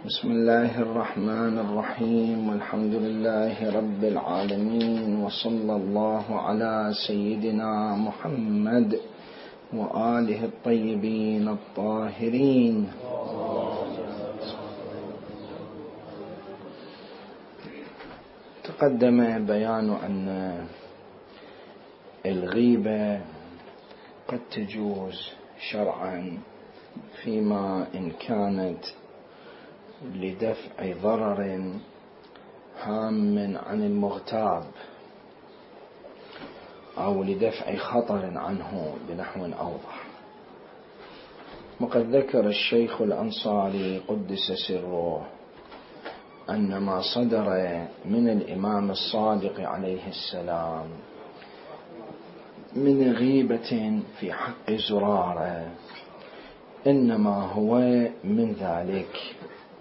بسم الله الرحمن الرحيم، والحمد لله رب العالمين، وصلى الله على سيدنا محمد وآله الطيبين الطاهرين. تقدم بيان أن الغيبة قد تجوز شرعا فيما إن كانت لدفع ضرر هام عن المغتاب أو لدفع خطر عنه بنحو أوضح. وقد ذكر الشيخ الأنصاري قدس سره أن ما صدر من الإمام الصادق عليه السلام من غيبة في حق زرارة إنما هو من ذلك،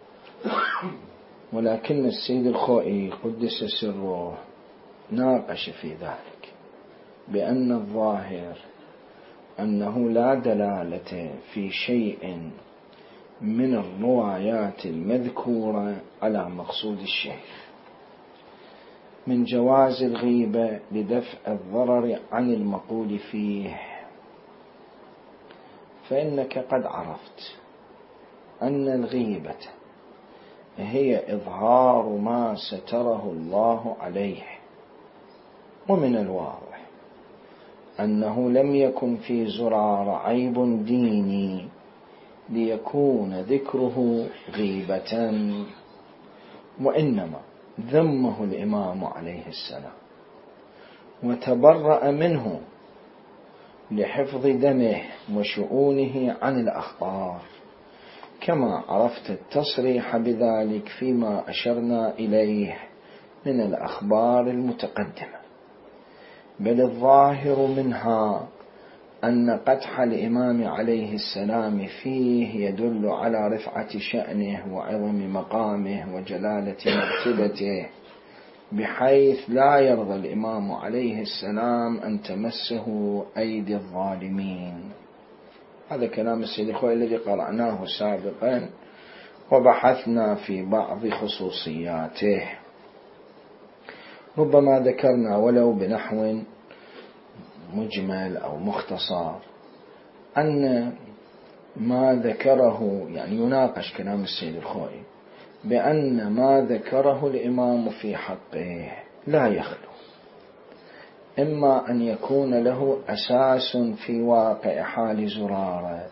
ولكن السيد الخوئي قدس سره ناقش في ذلك بأن الظاهر أنه لا دلالة في شيء من الروايات المذكورة على مقصود الشيخ من جواز الغيبة لدفع الضرر عن المقول فيه، فإنك قد عرفت أن الغيبة هي إظهار ما ستره الله عليه، ومن الواضح أنه لم يكن في زرار عيب ديني ليكون ذكره غيبة، وإنما ذمه الإمام عليه السلام وتبرأ منه لحفظ دمه وشؤونه عن الأخبار، كما عرفت التصريح بذلك فيما أشرنا إليه من الأخبار المتقدمة. بل الظاهر منها أن قدح الإمام عليه السلام فيه يدل على رفعة شأنه وعظم مقامه وجلالة مرتبته، بحيث لا يرضى الإمام عليه السلام أن تمسه أيدي الظالمين. هذا كلام السيد الخوئي الذي قرأناه سابقا وبحثنا في بعض خصوصياته. ربما ذكرنا ولو بنحو مجمل أو مختصر أن ما ذكره يعني يناقش كلام السيد الخوئي بأن ما ذكره الإمام في حقه لا يخلو إما أن يكون له أساس في واقع حال زرارة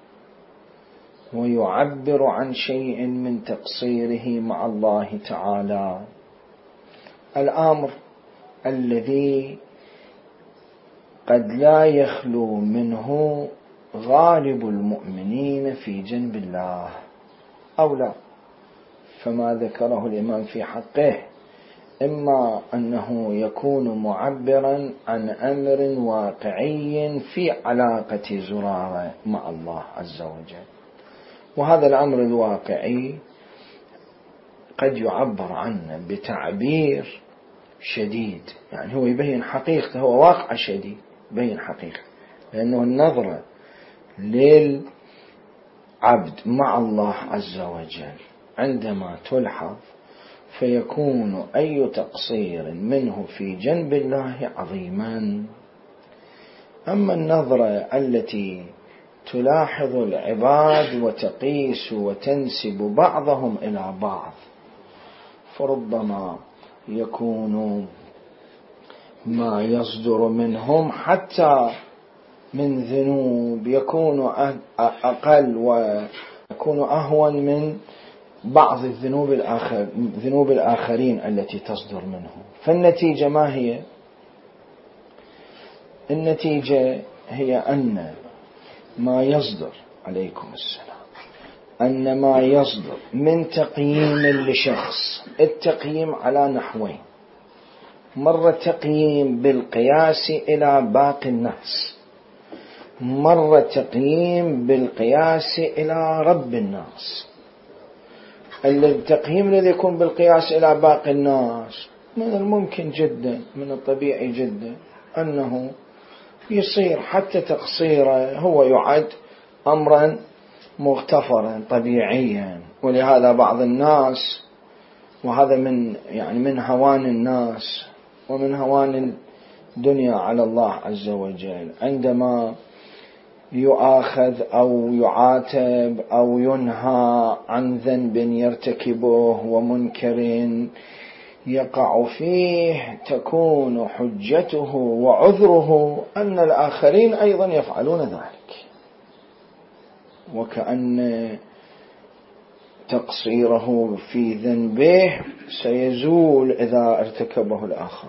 ويعبر عن شيء من تقصيره مع الله تعالى، الأمر الذي قد لا يخلو منه غالب المؤمنين في جنب الله أو لا. فما ذكره الإمام في حقه إما أنه يكون معبرا عن أمر واقعي في علاقة زرارة مع الله عز وجل، وهذا الأمر الواقعي قد يعبر عنه بتعبير شديد، يعني هو يبين حقيقته، هو واقع شديد يبين حقيقته، لأنه النظرة للعبد مع الله عز وجل عندما تلحظ فيكون أي تقصير منه في جنب الله عظيما. أما النظرة التي تلاحظ العباد وتقيس وتنسب بعضهم إلى بعض فربما يكون ما يصدر منهم حتى من ذنوب يكون أقل ويكون أهون من بعض ذنوب الآخرين التي تصدر منهم. فالنتيجة ما هي؟ النتيجة هي أن ما يصدر عليكم السلام أن ما يصدر من تقييم لشخص، التقييم على نحوين: مرة تقييم بالقياس إلى باقي الناس، مرة تقييم بالقياس إلى رب الناس. التقييم الذي يكون بالقياس إلى باقي الناس من الممكن جدا، من الطبيعي جدا أنه يصير حتى تقصيره هو يعد أمرا مغتفرا طبيعيا، ولهذا بعض الناس، وهذا من هوان الناس ومن هوان الدنيا على الله عز وجل، عندما يؤاخذ أو يعاتب أو ينهى عن ذنب يرتكبه ومنكر يقع فيه، تكون حجته وعذره أن الآخرين أيضا يفعلون ذلك، وكأن تقصيره في ذنبه سيزول إذا ارتكبه الآخر.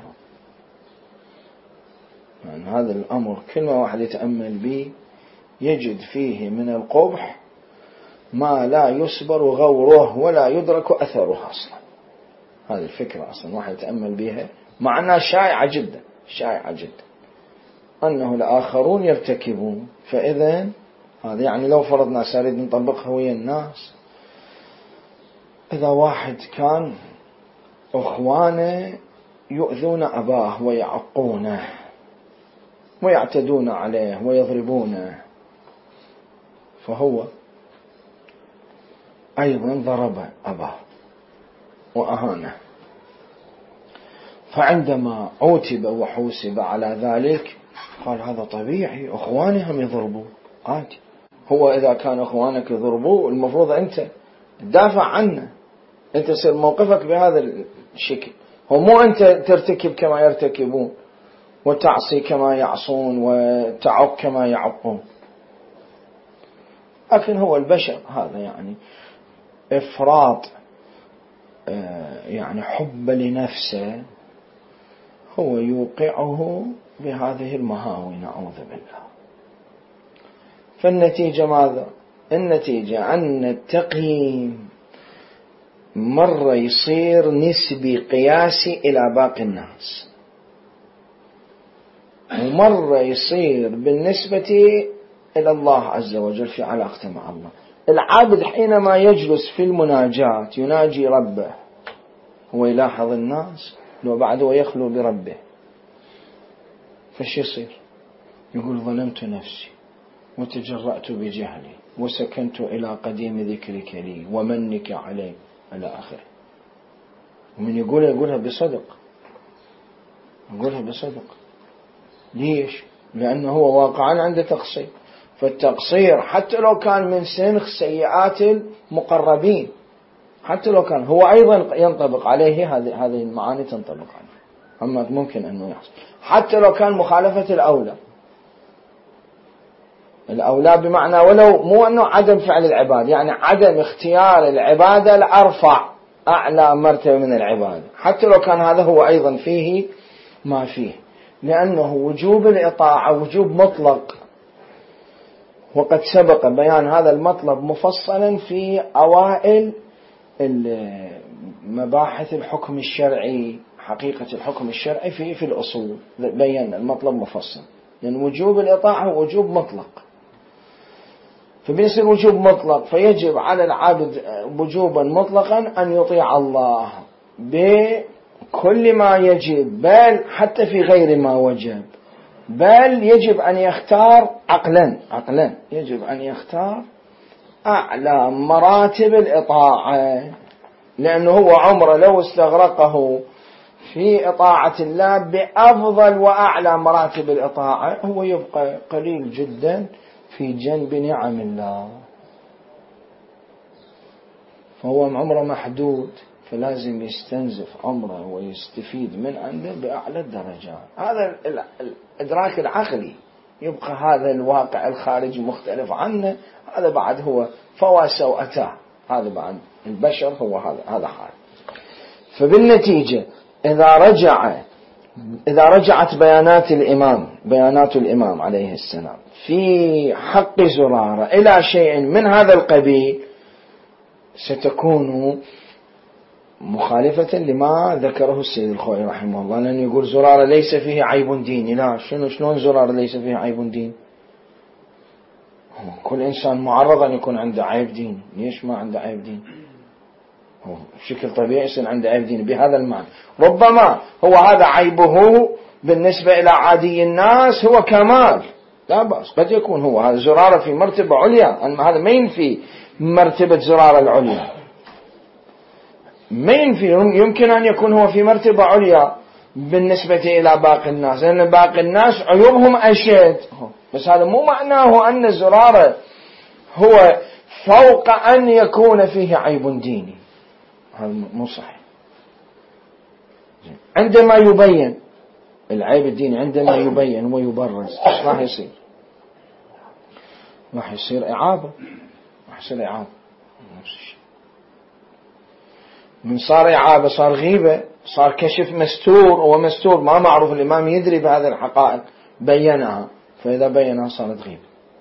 يعني هذا الأمر كل ما واحد يتأمل به يجد فيه من القبح ما لا يصبر غوره ولا يدرك أثره أصلا. هذه الفكرة أصلا واحد يتأمل بها، مع أنها شائعة جدا، شائعة جدا، أنه الآخرون يرتكبون. فإذا هذا يعني لو فرضنا سارد نطبقها ويا الناس، إذا واحد كان أخوانه يؤذون أباه ويعقونه ويعتدون عليه ويضربونه، فهو أيضا ضرب أباه وأهانه، فعندما عوتب وحوسب على ذلك قال هذا طبيعي، أخواني هم يضربوا عادي. هو إذا كان أخوانك يضربوا المفروض أنت تدافع عنه، أنت تصير موقفك بهذا الشكل، هو مو أنت ترتكب كما يرتكبون وتعصي كما يعصون وتعق كما يعقون. لكن هو البشر هذا يعني إفراط يعني حب لنفسه هو يوقعه بهذه المهاوي، نعوذ بالله. فالنتيجة ماذا؟ النتيجة أن التقييم مرة يصير نسبي قياسي إلى باقي الناس، ومرة يصير بالنسبة إلى الله عز وجل في علاقته مع الله. العبد حينما يجلس في المناجاة يناجي ربه، هو يلاحظ الناس لو بعد ويخلو بربه، فش يصير؟ يقول ظلمت نفسي وتجرأت بجهلي وسكنت إلى قديم ذكرك لي ومنك علي إلى آخره. ومن يقولها بصدق، يقولها بصدق. ليش؟ لأنه هو واقعا عنده تقصير، فالتقصير حتى لو كان من سنخ سيئات المقربين، حتى لو كان هو أيضا ينطبق عليه هذه المعاني تنطبق عليه، أما ممكن أنه يحصل حتى لو كان مخالفة الأولى بمعنى ولو مو أنه عدم فعل العبادة، يعني عدم اختيار العبادة الأرفع أعلى مرتبة من العبادة، حتى لو كان هذا هو أيضا فيه ما فيه، لأنه وجوب الإطاعة وجوب مطلق، وقد سبق بيان هذا المطلب مفصلا في أوائل مباحث الحكم الشرعي، حقيقة الحكم الشرعي في الأصول بينا المطلب مفصل، لأن وجوب الإطاعة هو وجوب مطلق، فبيصير وجوب مطلق، فيجب على العبد وجوبا مطلقا أن يطيع الله بكل ما يجب، بل حتى في غير ما وجب، بل يجب أن يختار عقلا يجب أن يختار أعلى مراتب الإطاعة، لأنه هو عمره لو استغرقه في إطاعة الله بأفضل وأعلى مراتب الإطاعة هو يبقى قليل جدا في جنب نعم الله، فهو عمره محدود، فلازم يستنزف عمره ويستفيد من عنده بأعلى الدرجات. هذا الإدراك العقلي، يبقى هذا الواقع الخارجي مختلف عنه، هذا بعد هو فواسة وأتاه، هذا بعد البشر هو هذا حال. فبالنتيجة إذا رجعت بيانات الإمام عليه السلام في حق زرارة إلى شيء من هذا القبيل ستكون مخالفة لما ذكره السيد الخوئي رحمه الله، لأنه يقول زرارة ليس فيه عيب ديني. لا، شلون زرارة ليس فيه عيب ديني؟ كل إنسان معرض أن يكون عنده عيب ديني. ليش ما عنده عيب ديني؟ هو بشكل طبيعي يصير عنده عيب ديني بهذا المعنى. ربما هو هذا عيبه بالنسبة إلى عادي الناس هو كمال، لا بأس، قد يكون هو هذا زرارة في مرتبة عليا، هذا ما ينفي مرتبة زرارة العليا، ما ينفي، يمكن أن يكون هو في مرتبة عليا بالنسبة إلى باقي الناس، لأن باقي الناس عيوبهم أشد، بس هذا مو معناه أن زرارة هو فوق أن يكون فيه عيب ديني، هذا مو صحيح. عندما يبين العيب الديني، عندما يبين ويبرز، ايش راح يصير؟ راح يصير إعابة، راح يصير إعابة. من صار إعابة صار غيبة، صار كشف مستور، ومستور ما معروف، الإمام يدري بهذه الحقائق بينها، فإذا بينها صارت غيبة.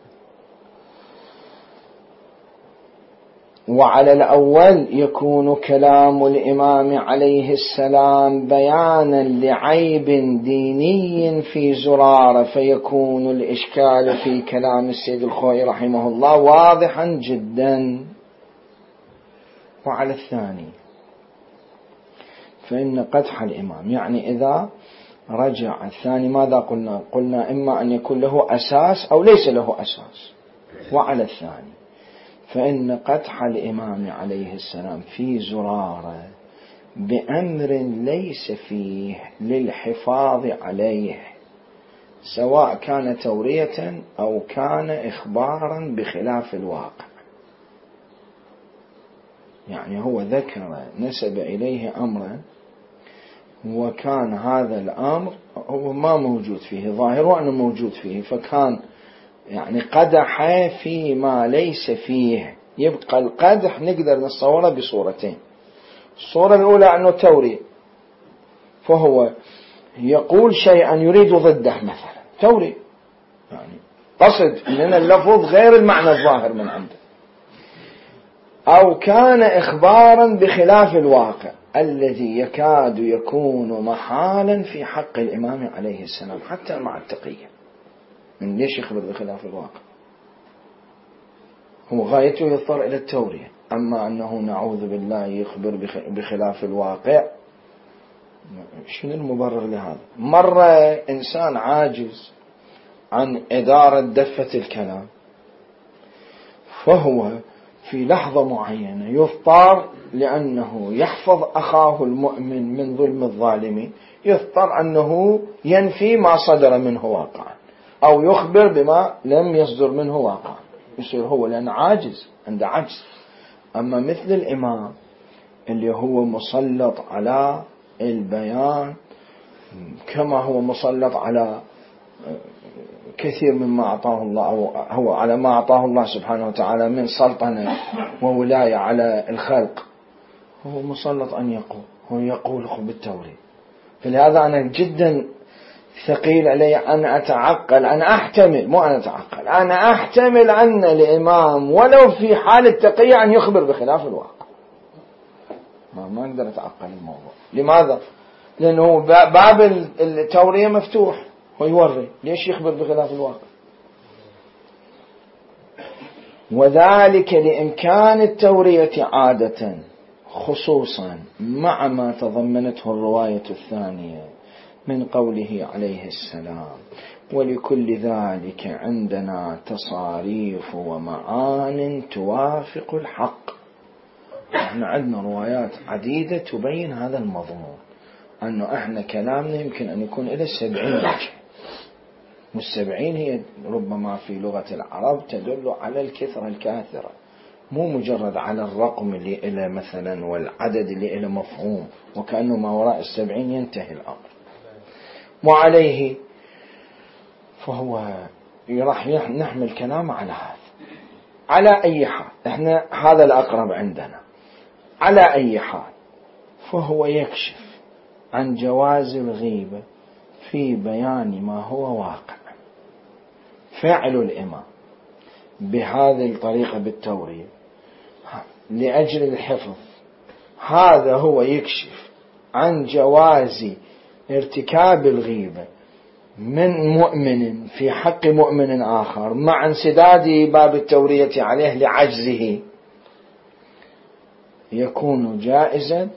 وعلى الأول يكون كلام الإمام عليه السلام بيانا لعيب ديني في زرارة، فيكون الإشكال في كلام السيد الخوئي رحمه الله واضحا جدا. وعلى الثاني فإن قدح الإمام، يعني إذا رجع الثاني ماذا قلنا؟ قلنا إما أن يكون له أساس أو ليس له أساس. وعلى الثاني فإن قدح الإمام عليه السلام في زرارة بأمر ليس فيه للحفاظ عليه، سواء كان تورية أو كان إخبارا بخلاف الواقع، يعني هو ذكر نسب إليه أمرا وكان هذا الأمر هو ما موجود فيه، ظاهره أنه موجود فيه، فكان يعني قدح فيما ليس فيه. يبقى القدح نقدر نصوره بصورتين. الصورة الأولى أنه توري، فهو يقول شيئا يريد ضده، مثلا توري يعني قصد من اللفظ غير المعنى الظاهر من عنده، أو كان إخبارا بخلاف الواقع الذي يكاد يكون محالا في حق الإمام عليه السلام حتى مع التقية. من ليش يخبر بخلاف الواقع؟ هو غايته يضطر إلى التورية، أما أنه نعوذ بالله يخبر بخلاف الواقع، شنو المبرر لهذا؟ مرة إنسان عاجز عن إدارة دفة الكلام، فهو في لحظة معينة يضطر لأنه يحفظ أخاه المؤمن من ظلم الظالمين، يضطر أنه ينفي ما صدر منه واقعا أو يخبر بما لم يصدر منه واقعا، يصير هو لأنه عاجز، عنده عجز. أما مثل الإمام اللي هو مسلط على البيان كما هو مسلط على كثير مما أعطاه الله، أو هو على ما أعطاه الله سبحانه وتعالى من سلطنة وولاية على الخلق، هو مسلط أن يقول، هو يقول بالتوريد. فلهذا أنا جدا ثقيل علي أن أتعقل، أنا أحتمل، مو أنا أتعقل، أنا أحتمل أن الإمام ولو في حال التقية أن يخبر بخلاف الواقع. ما أقدر أتعقل الموضوع. لماذا؟ لأنه باب التورية مفتوح، هو يوري، ليش يخبر بخلاف الواقع؟ وذلك لإمكان التورية عادة، خصوصا مع ما تضمنته الرواية الثانية من قوله عليه السلام: ولكل ذلك عندنا تصاريف ومعان توافق الحق. احنا عندنا روايات عديدة تبين هذا المضمون، أنه احنا كلامنا يمكن أن يكون إلى 70 وجه، والسبعين هي ربما في لغة العرب تدل على الكثرة الكاثرة، مو مجرد على الرقم اللي إلى مثلا والعدد اللي إلى مفهوم، وكأنه ما وراء 70 ينتهي الأمر. وعليه فهو راح نحمل كلام على هذا. على أي حال احنا هذا الأقرب عندنا. على أي حال فهو يكشف عن جواز الغيبة في بيان ما هو واقع. فعل الإمام بهذه الطريقة بالتورية لأجل الحفظ، هذا هو يكشف عن جواز ارتكاب الغيبة من مؤمن في حق مؤمن آخر مع انسداد باب التورية عليه لعجزه، يكون جائزا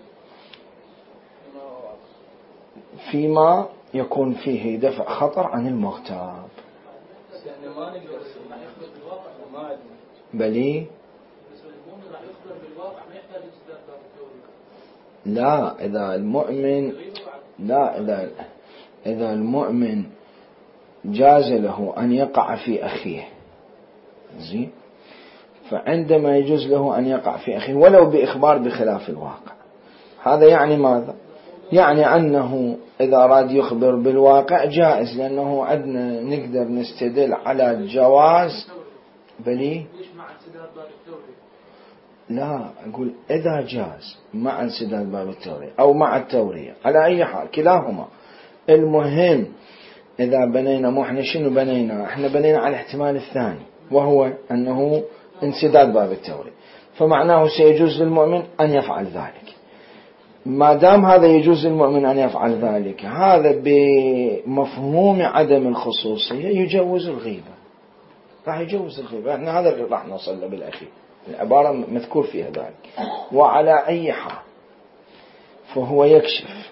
فيما يكون فيه دفع خطر عن المغتاب. بلي لا إذا المؤمن إذا المؤمن جاز له أن يقع في أخيه زين، فعندما يجوز له أن يقع في أخيه ولو بإخبار بخلاف الواقع، هذا يعني ماذا؟ يعني أنه إذا أراد يخبر بالواقع جائز، لأنه عندنا نقدر نستدل على الجواز. بلي لا أقول إذا جاز مع انسداد باب التورية أو مع التورية، على أي حال كلاهما. المهم إذا بنينا، مو إحنا شنو بنينا؟ إحنا بنينا على الاحتمال الثاني وهو أنه انسداد باب التورية، فمعناه سيجوز للمؤمن أن يفعل ذلك. ما دام هذا يجوز للمؤمن أن يفعل ذلك، هذا بمفهوم عدم الخصوصية يجوز الغيبة، راح يجوز الغيبة. إحنا هذا اللي راح نوصل له بالأخير، العبارة مذكور فيها ذلك. وعلى أي حال فهو يكشف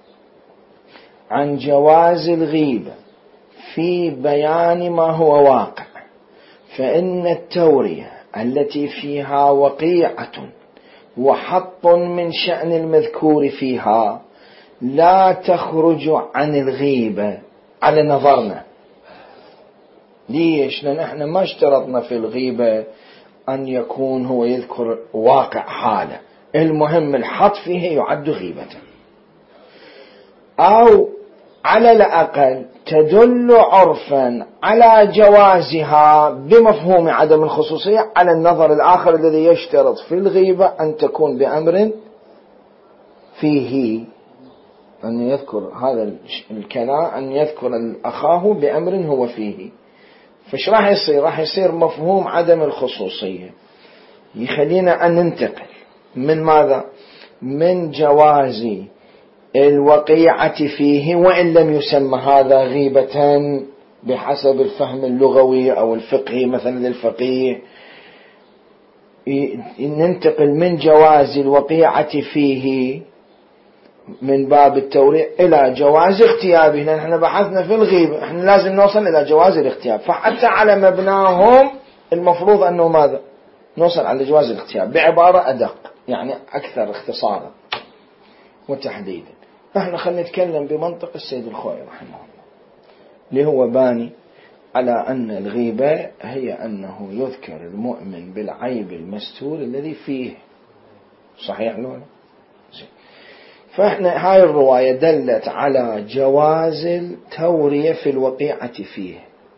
عن جواز الغيبة في بيان ما هو واقع، فإن التورية التي فيها وقيعة وحط من شأن المذكور فيها لا تخرج عن الغيبة على نظرنا. ليش؟ لأن احنا ما اشترطنا في الغيبة أن يكون هو يذكر واقع حاله، المهم الحط فيه يعد غيبة، أو على الأقل تدل عرفا على جوازها بمفهوم عدم الخصوصية على النظر الآخر الذي يشترط في الغيبة أن تكون بأمر فيه، أن يذكر هذا الكلام، أن يذكر أخاه بأمر هو فيه. فش راح يصير؟ راح يصير مفهوم عدم الخصوصية يخلينا أن ننتقل من ماذا؟ من جواز الوقيعة فيه وإن لم يسمى هذا غيبة بحسب الفهم اللغوي أو الفقهي مثلا للفقيه، ننتقل من جواز الوقيعة فيه من باب التوريع إلى جواز اغتيابه، لأن احنا بحثنا في الغيبة، احنا لازم نوصل إلى جواز الاغتياب. فحتى على مبناهم المفروض أنه ماذا؟ نوصل على جواز الاغتياب بعبارة أدق، يعني أكثر اختصارا وتحديدا. احنا خلينا نتكلم بمنطق السيد الخوئي رحمه الله، اللي هو باني على أن الغيبة هي أنه يذكر المؤمن بالعيب المستور الذي فيه. صحيح لولا؟ فإحنا هاي الرواية دلت على جواز التورية في الوقيعة فيه،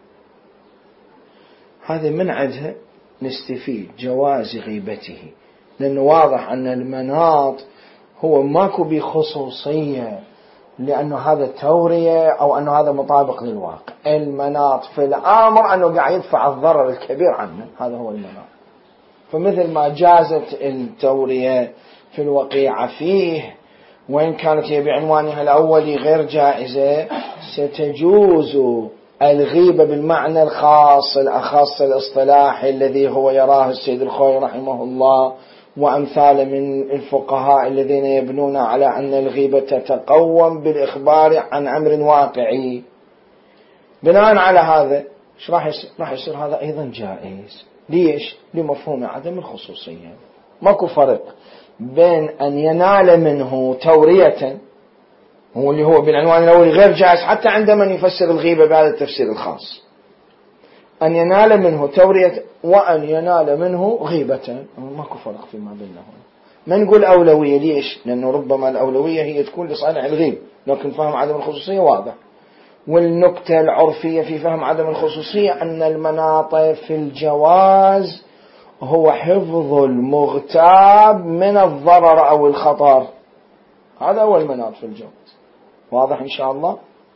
هذا من عندها نستفيد جواز غيبته، لأنه واضح أن المناط هو ماكو بخصوصية لأنه هذا تورية أو أنه هذا مطابق للواقع. المناط في الأمر أنه قاعد يدفع الضرر الكبير عنه، هذا هو المناط. فمثل ما جازت التورية في الوقيعة فيه وإن كانت هي بعنوانها الأولي غير جائزة، ستجوز الغيبة بالمعنى الخاص الأخص الاصطلاحي الذي هو يراه السيد الخوئي رحمه الله وأمثال من الفقهاء الذين يبنون على أن الغيبة تتقوم بالإخبار عن أمر واقعي. بناء على هذا راح يصير هذا أيضا جائز. ليش؟ لمفهوم عدم الخصوصية. ماكو فرق بين أن ينال منه تورية، هو اللي هو بالعنوان الأول غير جائز حتى عند من يفسر الغيبة بهذا التفسير الخاص، أن ينال منه تورية وأن ينال منه غيبة، ماكو فرق فيما بينهم. ما نقول أولوية. ليش؟ لأنه ربما الأولوية هي تكون لصالح الغيب، لكن فهم عدم الخصوصية واضح. والنكتة العرفية في فهم عدم الخصوصية أن المناط في الجواز هو حفظ المغتاب من الضرر أو الخطر، هذا هو المناط في الجواز. واضح إن شاء الله؟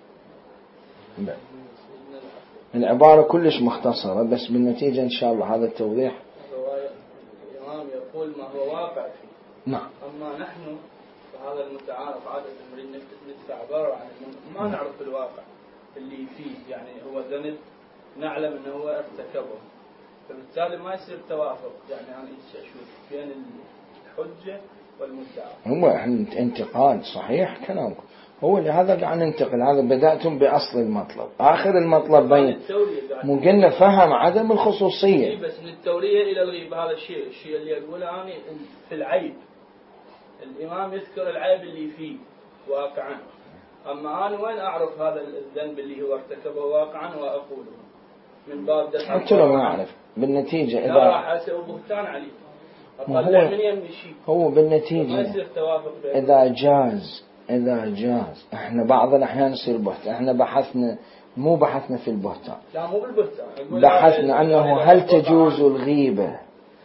العبارة كلش مختصرة بس بالنتيجة إن شاء الله هذا التوضيح. الإمام يقول ما هو واقع فيه. نعم. أما نحن فهذا المتعارف عادة نريد ندفع عبارة عن ما نعرف الواقع اللي فيه، يعني هو ذنب نعلم أنه هو ارتكبه، فبالتالي ما يصير توافق يعني شو بين الحجة والمدعى. هو انتقال صحيح كلامكم، هو لهذا قاعد ننتقل. هذا بدأتم بأصل المطلب، آخر المطلب بين مو قلنا فهم عدم الخصوصية بس من التورية إلى الغيبة. هذا الشيء اللي أقوله أنا في العيب الإمام يذكر العيب اللي فيه واقعا، أما أنا وين أعرف هذا الذنب اللي هو ارتكبه واقعا وأقوله من باب دفع حتى لو ما أعرف بالنتيجة لا إذا راح أسوي بهتان عليه أطلع من يمي شيء هو بالنتيجة إذا جاز إحنا بعض الأحيان يصير بهتان. إحنا بحثنا في البهتان، لا مو بالبهتان، بحثنا أنه هل تجوز الغيبة،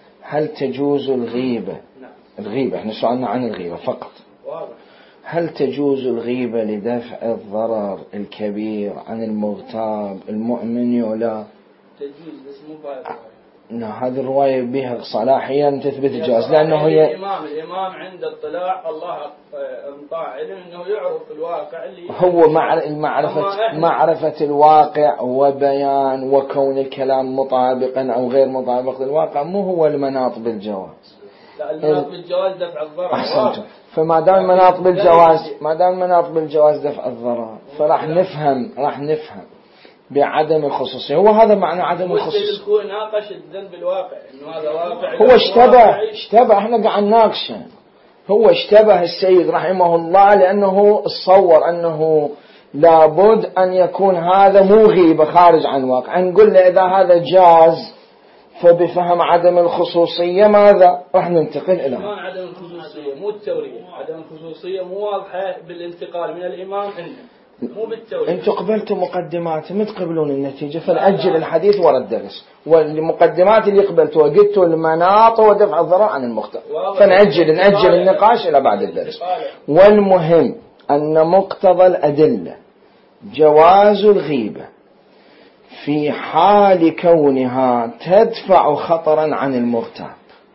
نعم. الغيبة إحنا سؤالنا عن الغيبة فقط. واضح. هل تجوز الغيبة لدفع الضرر الكبير عن المغتاب المؤمن ولا تجوز بس مو بايظ. هذه الرواية بها صلاحية تثبت الجواز، لأنه هي الإمام عند اطلاع الله انطاع علم أنه يعرف الواقع اللي هو معرفة الواقع وبيان وكون الكلام مطابقا أو غير مطابق للواقع مو هو المناط بالجواز. لا المناط بالجواز دفع الضرر. أحسنت. فما دام مناط بالجواز دفع الضرر فراح نفهم بعدم الخصوصية. هو هذا معنى عدم الخصوصية. هو ناقش الذنب الواقع إنه هذا واقع. هو اشتبه احنا قاعد نناقشه. هو اشتبه السيد رحمه الله لأنه تصور أنه لابد أن يكون هذا مو غيبة خارج عن واقع. نقول له إذا هذا جاز فبفهم عدم الخصوصية ماذا راح ننتقل إلى عدم الخصوصية مو التورية. عدم الخصوصية مو واضحة بالانتقال من الإمام مو بالتورية. انتم قبلتوا مقدمات ما تقبلون النتيجة فنأجل الحديث ورا الدرس، والمقدمات اللي قبلتوا وقلتوا المناط ودفع الضرر عن المختار فنأجل النقاش إلى بعد الدرس. والمهم أن مقتضى الأدلة جواز الغيبة في حال كونها تدفع خطرا عن المغتاب،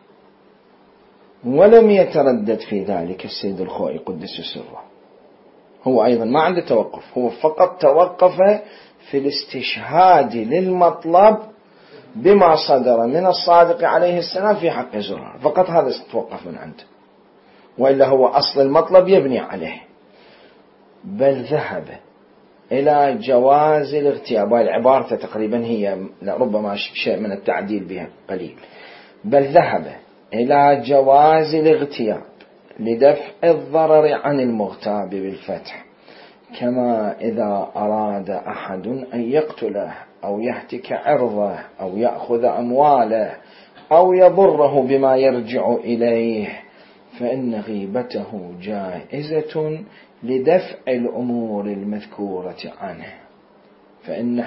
ولم يتردد في ذلك السيد الخوئي قدس سره. هو أيضا ما عنده توقف، هو فقط توقف في الاستشهاد للمطلب بما صدر من الصادق عليه السلام في حق زرار، فقط هذا توقف من عنده، وإلا هو أصل المطلب يبني عليه. بل ذهب إلى جواز الاغتياب، والعبارة تقريبا هي ربما شيء من التعديل بها قليل. بل ذهب إلى جواز الاغتياب لدفع الضرر عن المغتاب بالفتح، كما إذا أراد أحد أن يقتله أو يهتك عرضه أو يأخذ أمواله أو يضره بما يرجع إليه فإن غيبته جائزة لدفع الأمور المذكورة عنه، فإن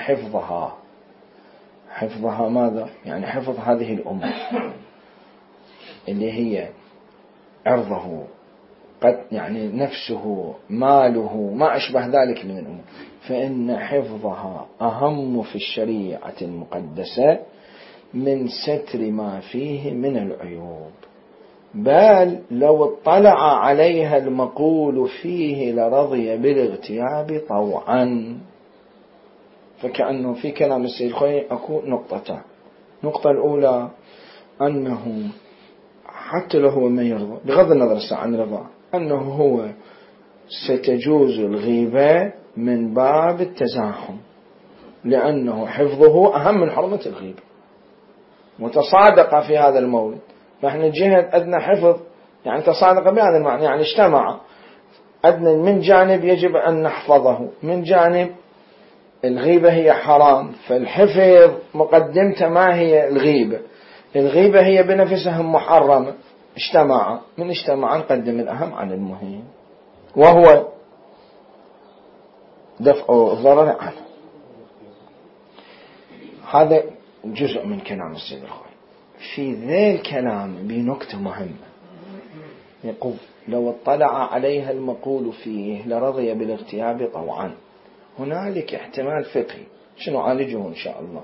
حفظها ماذا؟ يعني حفظ هذه الأمور اللي هي عرضه قد يعني نفسه ماله ما أشبه ذلك من الأمور، فإن حفظها أهم في الشريعة المقدسة من ستر ما فيه من العيوب. بل لو اطلع عليها المقول فيه لرضي بالاغتياب طوعا. فكأنه في كلام السيد الخوئي أكون نقطتان. النقطة الأولى أنه حتى لو هو ما يرضى بغض النظر عن رضا أنه هو ستجوز الغيبة من باب التزاحم، لأنه حفظه أهم من حرمة الغيبة، وتصادق في هذا المولد. فإحنا جهة أدنى حفظ يعني تصادق بهذا المعنى، يعني اجتمع أدنى من جانب يجب أن نحفظه، من جانب الغيبة هي حرام، فالحفظ مقدمته ما هي الغيبة هي بنفسها محرمة. اجتمع نقدم الأهم عن المهم وهو دفع الضرر عنه. هذا جزء من كلام السيد الخوئي. في ذي الكلام بنكتة مهمة، يقول لو اطلع عليها المقول فيه لرضي بالاغتياب طوعا. هنالك احتمال فقهي سنعالجه إن شاء الله،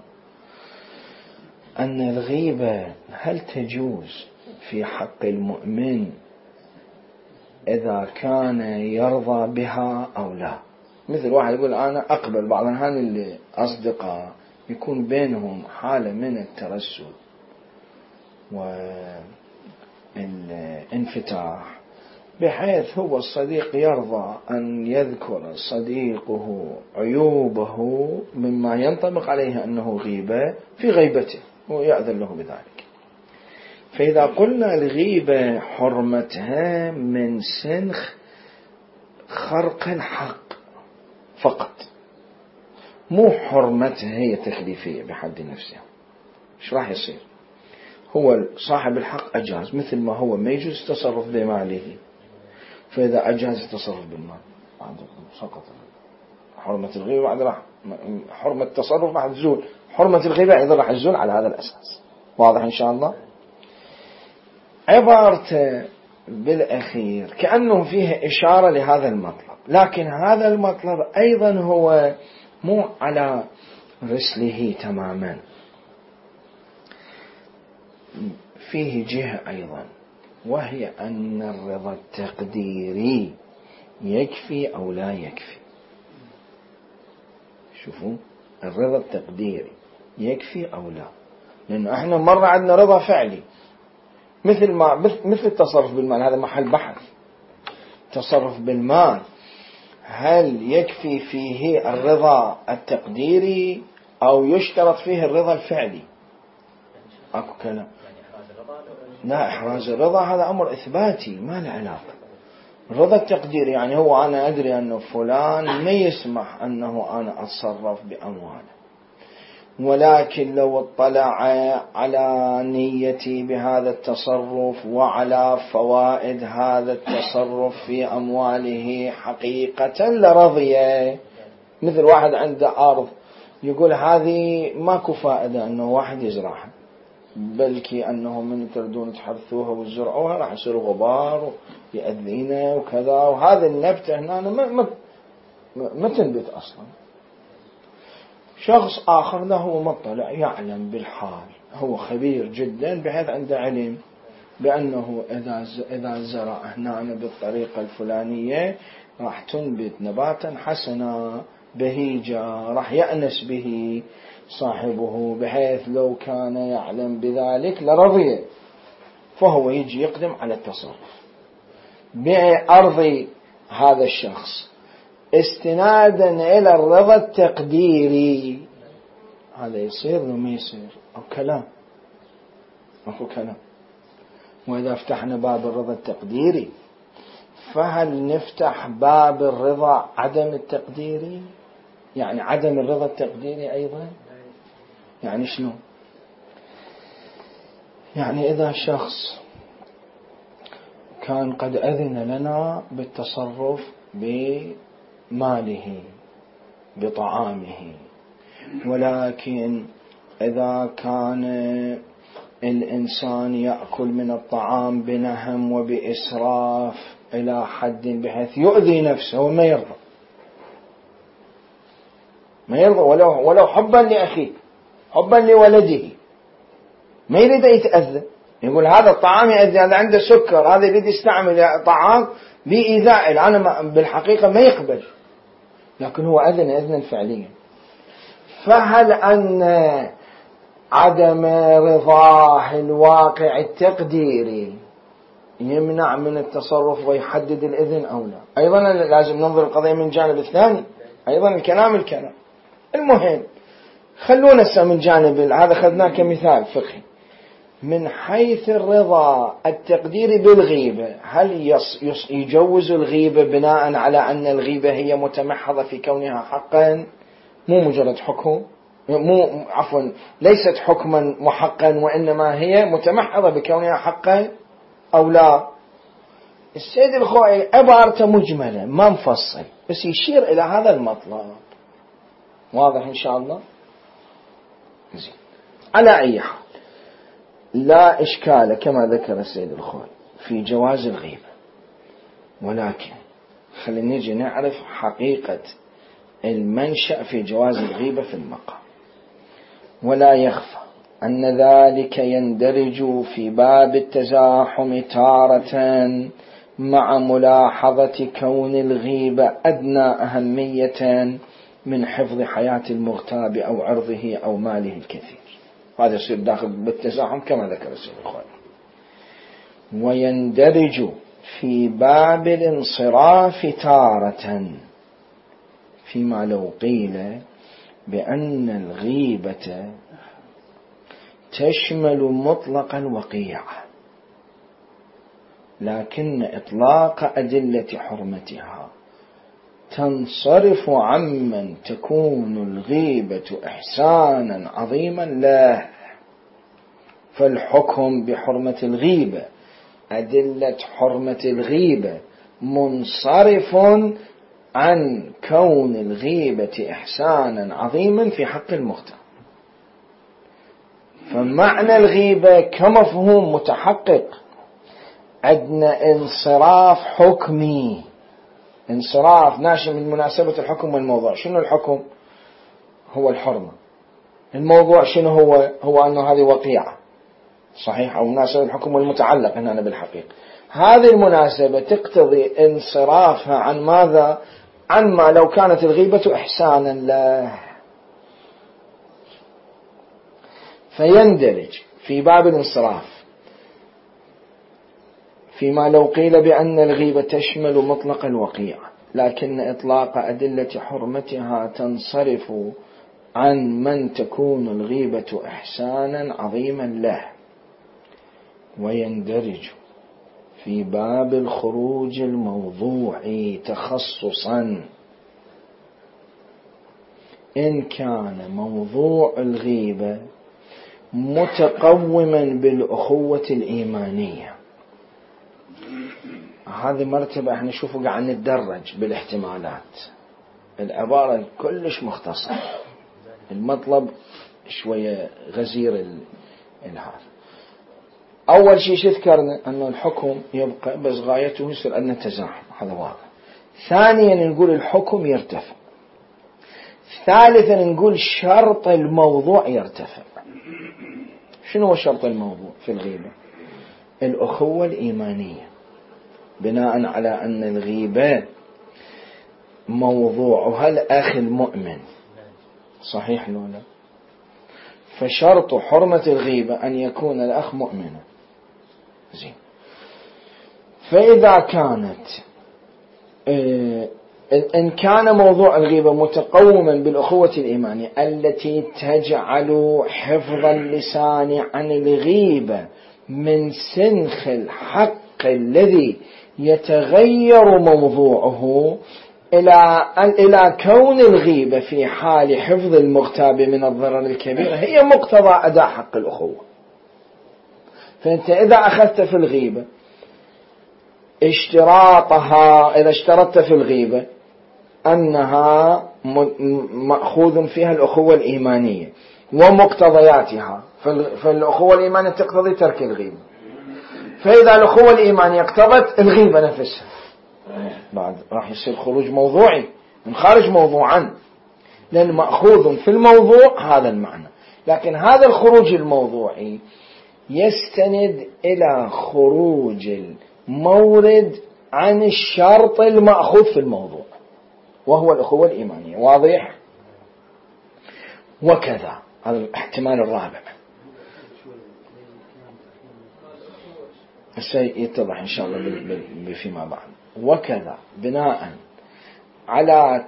أن الغيبة هل تجوز في حق المؤمن إذا كان يرضى بها أو لا. مثل واحد يقول أنا أقبل بعض هان اللي أصدقاء يكون بينهم حالة من الترسل والانفتاح، بحيث هو الصديق يرضى أن يذكر صديقه عيوبه مما ينطبق عليه أنه غيبة في غيبته ويأذن له بذلك. فإذا قلنا الغيبة حرمتها من سنخ خرق الحق فقط، مو حرمتها هي تكليفية بحد نفسها، ايش راح يصير؟ هو صاحب الحق أجاز، مثل ما هو ما يجوز التصرف بماله، فإذا أجاز التصرف بالمال سقط حرمة الغيبة، بعد راح حرمة التصرف راح تزول، حرمة الغيبة أيضا راح تزول على هذا الأساس. واضح إن شاء الله؟ عبارته بالأخير كأنه فيه إشارة لهذا المطلب، لكن هذا المطلب أيضا هو مو على رسله تماما، فيه جهة أيضا، وهي أن الرضا التقديري يكفي أو لا يكفي. شوفوا، الرضا التقديري يكفي أو لا، لأنه احنا مرة عندنا رضا فعلي مثل التصرف بالمال، هذا محل بحث. تصرف بالمال هل يكفي فيه الرضا التقديري أو يشترط فيه الرضا الفعلي؟ أكو كلام. لا، إحراز الرضا هذا أمر إثباتي ما له علاقة. الرضا التقديري يعني هو أنا أدري أنه فلان ما يسمح أنه أنا أتصرف بأمواله، ولكن لو اطلع على نيتي بهذا التصرف وعلى فوائد هذا التصرف في أمواله حقيقة لرضي. مثل واحد عنده أرض يقول هذه ماكو فائدة أنه واحد يزرعها، بلكي أنه من تردون تحرثوها وتزرعوها راح يصير غبار ويأذينا وكذا، وهذا النبتة هنا ما تنبت أصلا. شخص آخر له مطلع يعلم بالحال، هو خبير جدا بحيث عنده علم بأنه إذا زرع هنا بالطريقة الفلانية راح تنبت نباتا حسنا بهيجة، راح يأنس به صاحبه، بحيث لو كان يعلم بذلك لرضي، فهو يجي يقدم على التصرف بأرض هذا الشخص استنادا إلى الرضا التقديري. هذا يصير وما يصير أو كلام، أو كلام. وإذا فتحنا باب الرضا التقديري فهل نفتح باب الرضا عدم التقديري؟ يعني عدم الرضا التقديري أيضا يعني شنو؟ يعني إذا شخص كان قد أذن لنا بالتصرف بماله بطعامه، ولكن إذا كان الإنسان يأكل من الطعام بنهم وبإسراف إلى حد بحيث يؤذي نفسه وما يرضى، ما يرضى ولو حبا لأخيه حبا لولده، ما يريد يتأذى، يقول هذا الطعام يؤذي، هذا عنده سكر، هذا يريد يستعمل طعام بإيذاء، أنا بالحقيقة ما يقبل، لكن هو أذن إذنا فعليا. فهل أن عدم رضاه الواقع التقديري يمنع من التصرف ويحدد الإذن أو لا؟ أيضا لازم ننظر القضية من جانب الثاني، أيضا الكلام. المهم خلونا من جانب هذا خذناه كمثال فقهي. من حيث الرضا التقديري بالغيبة، هل يجوز الغيبة بناء على أن الغيبة هي متمحضة في كونها حقا، مو مجرد حكم، ليست حكما محقا، وإنما هي متمحضة بكونها حقا أو لا؟ السيد الخوئي عبارته مجملة ما مفصل، بس يشير إلى هذا المطلب. واضح إن شاء الله؟ زين. على أي حال لا إشكال كما ذكر السيد الخوئي في جواز الغيبة، ولكن خلينا نجي نعرف حقيقة المنشأ في جواز الغيبة في المقام. ولا يخفى أن ذلك يندرج في باب التزاحم تارة مع ملاحظة كون الغيبة أدنى أهمية من حفظ حياة المغتاب أو عرضه أو ماله الكثير. هذا يصير داخل بالتزاحم كما ذكر السيد الخوئي. ويندرج في باب الانصراف تارة فيما لو قيل بأن الغيبة تشمل مطلق الوقيعة، لكن إطلاق أدلة حرمتها تنصرف عمن تكون الغيبة إحسانا عظيما له. فالحكم بحرمة الغيبة، أدلة حرمة الغيبة منصرف عن كون الغيبة إحسانا عظيما في حق المغتاب. فمعنى الغيبة كمفهوم متحقق، عندنا انصراف حكمي، انصراف ناشئ من مناسبة الحكم والموضوع. شنو الحكم؟ هو الحرمة. الموضوع شنو هو أنه هذه وقيعة، صحيح، أو مناسبة الحكم والمتعلق هنا بالحقيقة. هذه المناسبة تقتضي انصرافها عن ماذا؟ عن ما لو كانت الغيبة إحسانا له. فيندرج في باب الانصراف فيما لو قيل بأن الغيبة تشمل مطلق الوقيعة، لكن إطلاق أدلة حرمتها تنصرف عن من تكون الغيبة إحسانا عظيما له. ويندرج في باب الخروج الموضوعي تخصصا إن كان موضوع الغيبة متقوما بالأخوة الإيمانية. هذه مرتبة احنا نشوفه قاعد نتدرج بالاحتمالات، العبارة كلش مختصرة، المطلب شوية غزير هذا. أول شيء ذكرنا أن الحكم يبقى بس غايته يصير أن تزاحم، هذا واضح. ثانيا نقول الحكم يرتفع. ثالثا نقول شرط الموضوع يرتفع. شنو هو شرط الموضوع في الغيبة؟ الأخوة الإيمانية، بناء على أن الغيبة موضوعها الأخ المؤمن، صحيح لو لا؟ فشرط حرمة الغيبة أن يكون الأخ مؤمنا. زين. فإذا كانت إن كان موضوع الغيبة متقوما بالأخوة الإيمانية التي تجعل حفظ اللسان عن الغيبة من سنخ الحق الذي يتغير موضوعه إلى كون الغيبة في حال حفظ المغتاب من الضرر الكبير، هي مقتضى أداء حق الأخوة. فأنت إذا أخذت في الغيبة اشتراطها، إذا اشترطت في الغيبة أنها مأخوذ فيها الأخوة الإيمانية ومقتضياتها، فالأخوة الإيمانية تقتضي ترك الغيبة. فإذا الأخوة الإيمانية اقتضت الغيبة نفسها، بعد راح يصير خروج موضوعي من خارج موضوعا، لأن مأخوذ في الموضوع هذا المعنى. لكن هذا الخروج الموضوعي يستند إلى خروج المورد عن الشرط المأخوذ في الموضوع وهو الأخوة الإيمانية. واضح؟ وكذا هذا الاحتمال الرابع سيتضح إن شاء الله فيما بعد. وكذا بناء على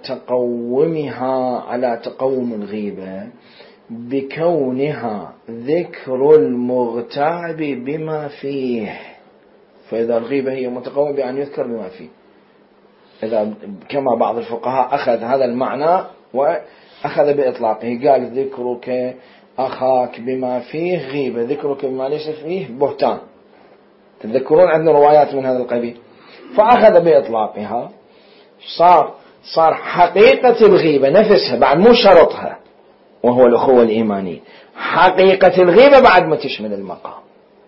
تقوم الغيبة بكونها ذكر المغتاب بما فيه. فإذا الغيبة هي متقومة بأن يذكر بما فيه، إذا كما بعض الفقهاء أخذ هذا المعنى وأخذ بإطلاقه، قال ذكرك أخاك بما فيه غيبة، ذكرك بما ليس فيه بهتان. تذكرون عندنا روايات من هذا القبيل، فأخذ بإطلاقها. صار حقيقة الغيبة نفسها بعد مو شرطها وهو الأخوة الإيمانية، حقيقة الغيبة بعد ما تشمل المقام.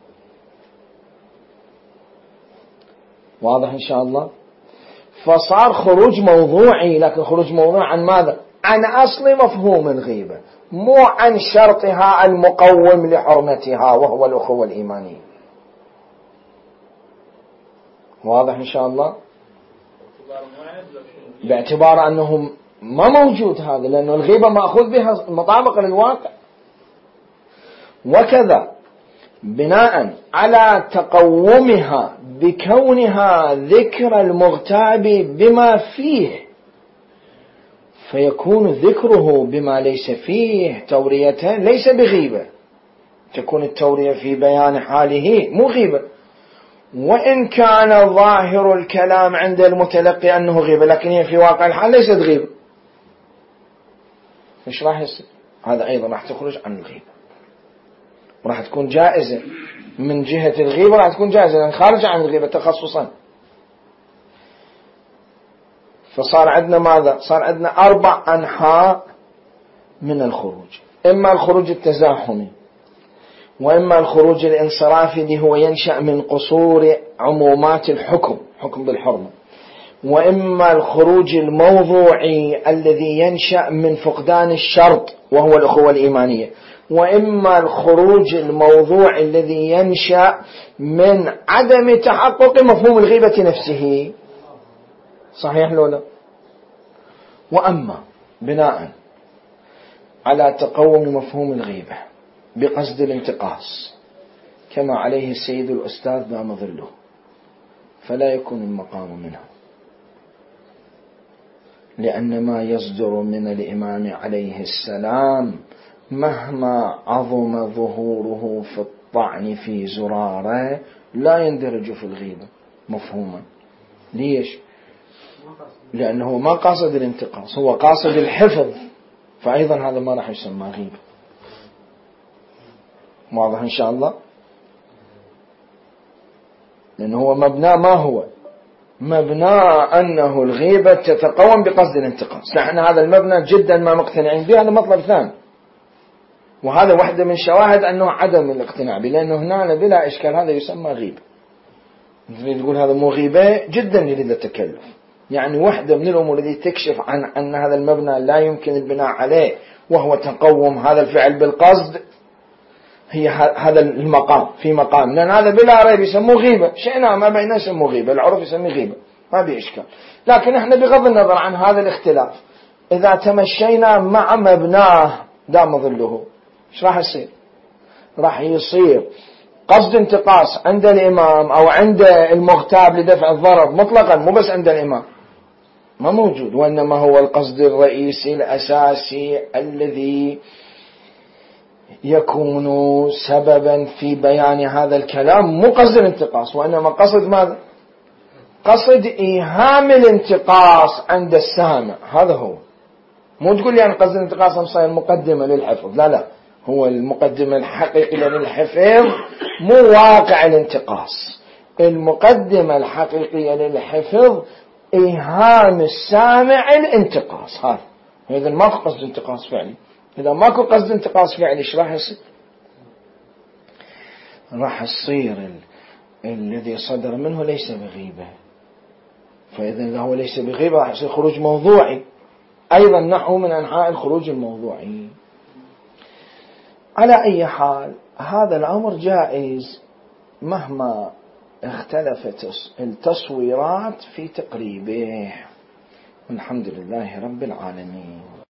واضح إن شاء الله؟ فصار خروج موضوعي، لكن خروج موضوعي عن ماذا؟ عن أصل مفهوم الغيبة، مو عن شرطها المقوم لحرمتها وهو الأخوة الإيمانية. واضح إن شاء الله؟ باعتبار أنه ما موجود هذا، لأن الغيبة مأخوذ بها مطابقة للواقع. وكذا بناء على تقومها بكونها ذكر المغتاب بما فيه، فيكون ذكره بما ليس فيه تورية ليس بغيبة، تكون التورية في بيان حاله مو غيبة. وإن كان ظاهر الكلام عند المتلقي أنه غيبة، لكن هي في واقع الحال ليست غيبة. إيش راح يصير؟ هذا أيضا راح تخرج عن الغيبة، راح تكون جائزة من جهة الغيبة، راح تكون جائزة لأن خارجة عن الغيبة تخصصا. فصار عندنا ماذا؟ صار عندنا 4 أنحاء من الخروج: إما الخروج التزاحمي، وإما الخروج الانصرافي اللي هو ينشأ من قصور عمومات الحكم، حكم بالحرمة، وإما الخروج الموضوعي الذي ينشأ من فقدان الشرط وهو الأخوة الإيمانية، وإما الخروج الموضوعي الذي ينشأ من عدم تحقق مفهوم الغيبة نفسه. صحيح لولا؟ وأما بناء على تقوم مفهوم الغيبة بقصد الانتقاص كما عليه السيد الأستاذ دام ظله، فلا يكون المقام منه، لأن ما يصدر من الإمام عليه السلام مهما عظم ظهوره في الطعن في زراره لا يندرج في الغيبة مفهوما. ليش؟ لأنه ما قاصد الانتقاص، هو قاصد الحفظ، فأيضا هذا ما راح يسمى غيبة. واضح إن شاء الله؟ لأنه هو مبنى ما هو مبنى أنه الغيبة تتقوم بقصد الانتقاص. نحن هذا المبنى جدا ما مقتنعين به، هذا مطلب ثاني، وهذا واحدة من شواهد أنه عدم الاقتناع به، لأنه هنا بلا إشكال هذا يسمى غيبة. تقول هذا مو غيبة، جدا يريد التكلف. يعني واحدة من الأمور التي تكشف عن أن هذا المبنى لا يمكن البناء عليه وهو تقوم هذا الفعل بالقصد هي هذا المقام، في مقام، لأن هذا بلا ريب يسموه غيبة، شئنا ما بينا يسموه غيبة، العرف يسميه غيبة، ما بإشكال. لكن احنا بغض النظر عن هذا الاختلاف إذا تمشينا مع مبناه دام ظله ايش راح يصير؟ راح يصير قصد انتقاص عند الإمام أو عند المغتاب لدفع الضرر مطلقا، مو بس عند الإمام، ما موجود، وإنما هو القصد الرئيسي الأساسي الذي يكون سببا في بيان هذا الكلام، مو قصد الانتقاص، وإنما قصد ماذا؟ قصد إيهام الانتقاص عند السامع. هذا هو. مو تقول لي أن قصد الانتقاص صار مقدمة للحفظ، لا لا، هو المقدمة الحقيقية للحفظ مو واقع الانتقاص، المقدمة الحقيقية للحفظ إيهام السامع الانتقاص. هذا إذا ماكو قصد انتقاص فعلي. إذا ماكو قصد انتقاص فعلي ايش راح يصير؟ راح يصير الذي صدر منه ليس بغيبة، فإذا إذا هو ليس بغيبة راح يصير خروج موضوعي، أيضا نحو من أنحاء الخروج الموضوعي. على أي حال هذا الأمر جائز مهما اختلفت التصويرات في تقريبه. الحمد لله رب العالمين.